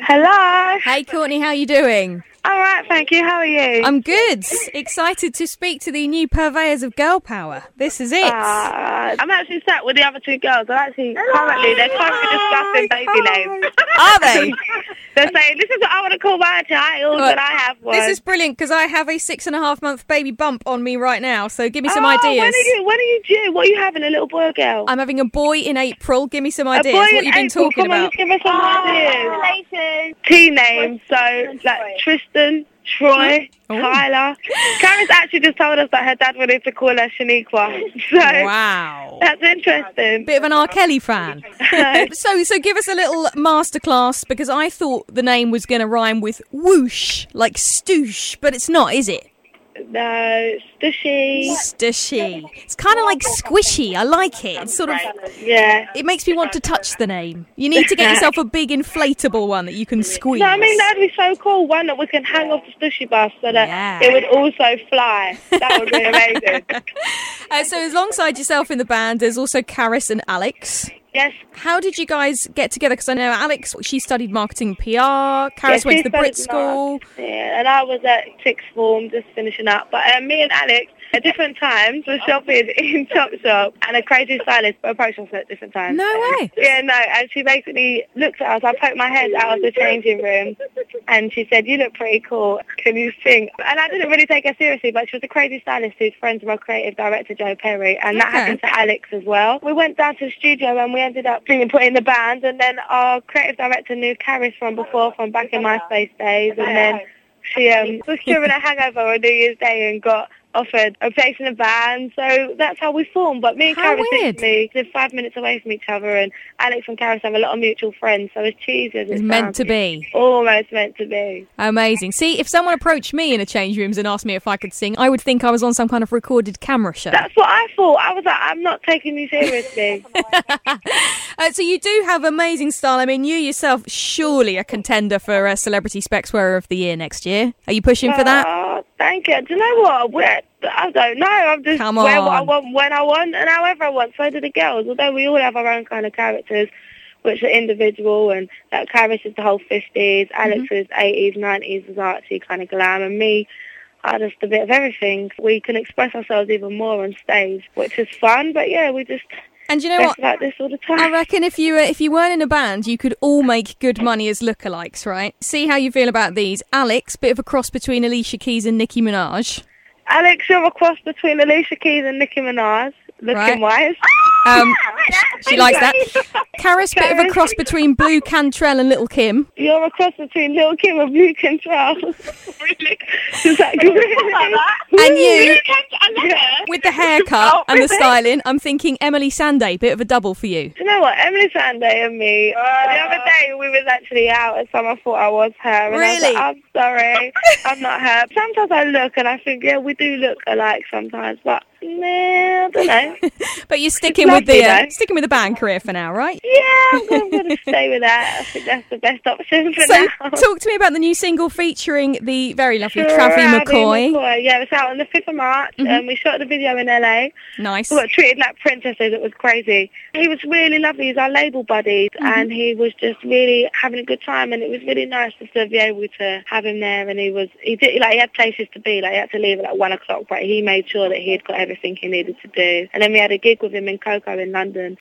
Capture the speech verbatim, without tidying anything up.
Hello. Hey, Courtney, how are you doing? All right, thank you. How are you? I'm good. Excited to speak to the new purveyors of girl power. This is it. Uh, I'm actually sat with the other two girls. I'm actually currently, they're currently discussing baby names. Are they? They're saying, this is what I want to call my child Well, when I have one. This is brilliant because I have a six and a half month baby bump on me right now. So give me some oh, ideas. When are, you, when are you due? What are you having, a little boy or girl? I'm having a boy in April. Give me some a ideas. boy What in you've been April. talking Come on, about? let's give us some ideas. Tea names, so like Tristan, Troy, Oh. Tyler. Karis actually just told us that her dad wanted to call her Shaniqua. So Wow. that's interesting. Bit of an R. Kelly fan. so so give us a little masterclass, because I thought the name was going to rhyme with whoosh, like stoosh, but it's not, is it? No, Stushy. Stushy. It's kind of like squishy. I like it. It's sort of... Yeah. It makes me want to touch the name. You need to get yourself a big inflatable one that you can squeeze. No, I mean, that'd be so cool. One that we can hang off the Stushy bus so that Yeah. it would also fly. That would be amazing. uh, so alongside yourself in the band, there's also Karis and Alex. Yes. How did you guys get together? Because I know Alex, she studied marketing and P R. Karis Yeah, went she to the Brit studied School. Mark. Yeah, and I was at sixth form, just finishing up. But um, me and Alex, at different times, were shopping in Topshop, and a crazy stylist approached us at different times. No way. Yeah, no, and she basically looked at us. I poked my head out of the changing room, and she said, "You look pretty cool. Can you sing?" And I didn't really take her seriously, but she was a crazy stylist who's friends with our creative director, Joe Perry, and that Okay. happened to Alex as well. We went down to the studio, and we ended up being put in the band, and then our creative director knew Karis from before, from back in MySpace days, and then she um, was curing a hangover on New Year's Day and got offered a place in the band, so that's how we formed. But me and How Karis weird. literally live five minutes away from each other, and Alex and Karis have a lot of mutual friends, so it's cheesy as it It's meant sounds. to be. Almost meant to be. Amazing. See, if someone approached me in a change rooms and asked me if I could sing, I would think I was on some kind of recorded camera show. That's what I thought. I was like, I'm not taking you seriously. Uh, so you do have amazing style. I mean, you yourself surely a contender for a Celebrity Specs Wearer of the Year next year. Are you pushing for that? Oh, thank you. Do you know what? We're, I don't know. I'm just Come wear what I on. want, when I want, and however I want. So do the girls. Although we all have our own kind of characters, which are individual, and that Karis is the whole fifties, Alex Mm-hmm. is eighties, nineties, is artsy kind of glam, and me, I just a bit of everything. We can express ourselves even more on stage, which is fun. But yeah, we just And you know dress what? like this all the time. I reckon if you uh, if you weren't in a band, you could all make good money as lookalikes, right? See how you feel about these. Alex, bit of a cross between Alicia Keys and Nicki Minaj. Alex, you're a cross between Alicia Keys and Nicki Minaj, looking wise. Um, she likes that. Karis, bit of a Karis. cross between Blue Cantrell and Little Kim. You're a cross between Lil' Kim and Blue Control. Really? Is that good? And you, Yeah. with the haircut and the styling, I'm thinking Emily Sandé, bit of a double for you. Do you know what? Emily Sandé and me, the other day we was actually out and someone thought I was her. And I was Really? like, I'm sorry, I'm not her. Sometimes I look and I think, yeah, we do look alike sometimes, but nah, I don't know. But you're sticking It's with the lovely, uh, though. sticking with the band career for now, right? Yeah, I'm going, I'm going to stay with that. I think that's the best option for So, now. talk to me about the new single featuring the very lovely Travi Travi McCoy. McCoy. Yeah, it was out on the fifth of March, Mhm. and we shot the video in L A. Nice. We got treated like princesses. It was crazy. He was really lovely. He's our label buddy, Mm-hmm. and he was just really having a good time. And it was really nice just to be able to have him there. And he was, he did like he had places to be. Like he had to leave at like one o'clock, but he made sure that he had got everything he needed to do. And then we had a gig with him in Coco in London,